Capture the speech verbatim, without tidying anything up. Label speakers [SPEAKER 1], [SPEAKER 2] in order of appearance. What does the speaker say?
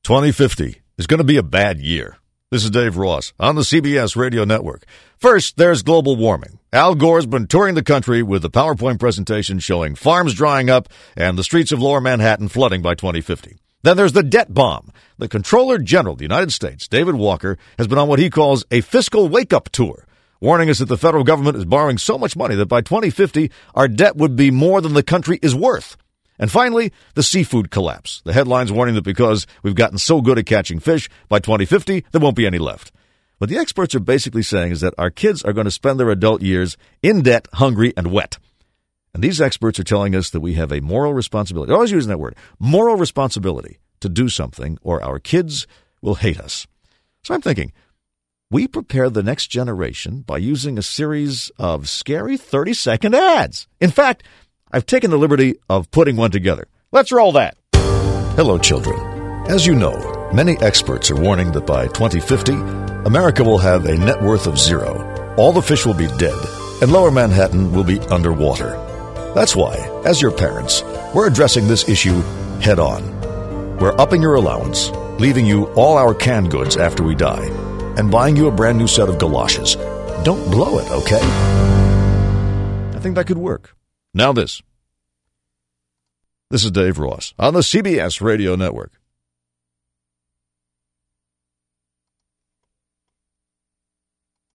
[SPEAKER 1] twenty fifty is going to be a bad year. This is Dave Ross on the C B S Radio Network. First, there's global warming. Al Gore's been touring the country with a PowerPoint presentation showing farms drying up and the streets of lower Manhattan flooding by twenty fifty. Then there's the debt bomb. The Comptroller General of the United States, David Walker, has been on what he calls a fiscal wake-up tour, warning us that the federal government is borrowing so much money that by twenty fifty, our debt would be more than the country is worth. And finally, the seafood collapse. The headlines warning that because we've gotten so good at catching fish, by twenty fifty, there won't be any left. What the experts are basically saying is that our kids are going to spend their adult years in debt, hungry, and wet. And these experts are telling us that we have a moral responsibility. They're always using that word, moral responsibility, to do something, or our kids will hate us. So I'm thinking, we prepare the next generation by using a series of scary thirty-second ads. In fact, I've taken the liberty of putting one together. Let's roll that. Hello, children. As you know, many experts are warning that by twenty fifty, America will have a net worth of zero. All the fish will be dead, and lower Manhattan will be underwater. That's why, as your parents, we're addressing this issue head on. We're upping your allowance, leaving you all our canned goods after we die, and buying you a brand new set of galoshes. Don't blow it, okay? I think that could work. Now this. This is Dave Ross on the C B S Radio Network.